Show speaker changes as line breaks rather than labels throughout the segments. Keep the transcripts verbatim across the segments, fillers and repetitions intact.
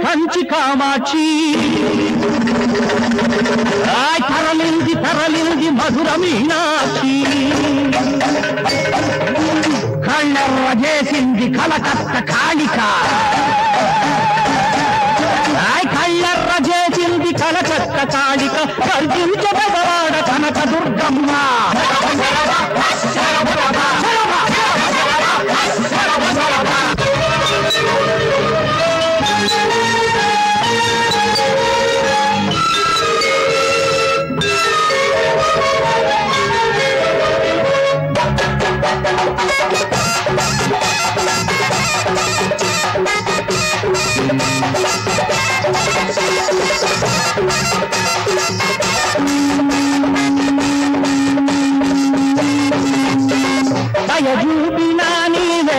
కంచి కామాక్షి తరలింది తరలింది మధుర మీనాక్షి కళ్ళెర్ర చేసింది కలకత్త కాళిక కళ్ళెర్ర చేసింది కలకత్త కాళిక గర్జించబడవాడ కనక దుర్గమ్మ దయచూపిన నీవే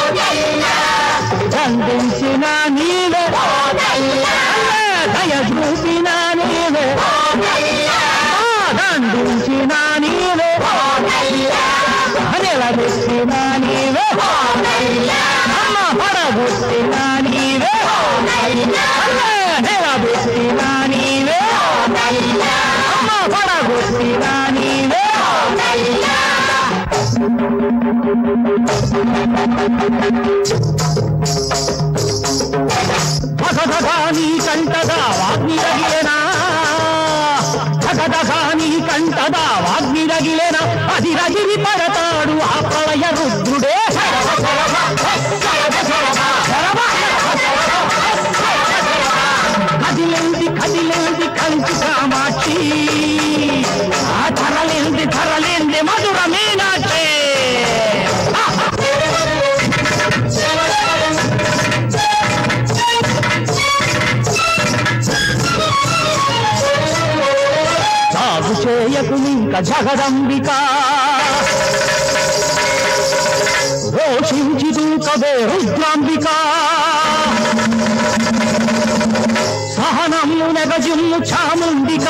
దండించిన నీవే దయచూపిన నీవే దండించిన నీవే నిలబెట్టిన నీవే అమ్మ పడగొట్టిన నీవే నిలబెట్టిన నీవే అమ్మ పడగొట్టిన నీవే భగదగాని కంటదా వాగ్నిరగిలేనా భగదగాని కంటదా వాగ్నిరగిలేనా అది రగిలి పడతాడు ఆ ప్రళయ రుద్రుడే కదిలేంది కదిలేంది కంచి కామాక్షి ఆ ధరలేంది ధరలేంది మధుర మీనాక్షి సాగు చేయకు ఇంక జగదంబిక రోషించి దూకవే రుద్రాంబిక సహనము నెగజిమ్ము చాముండిక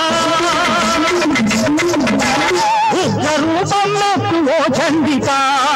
ఉగ్ర రూపం ఓ చండిక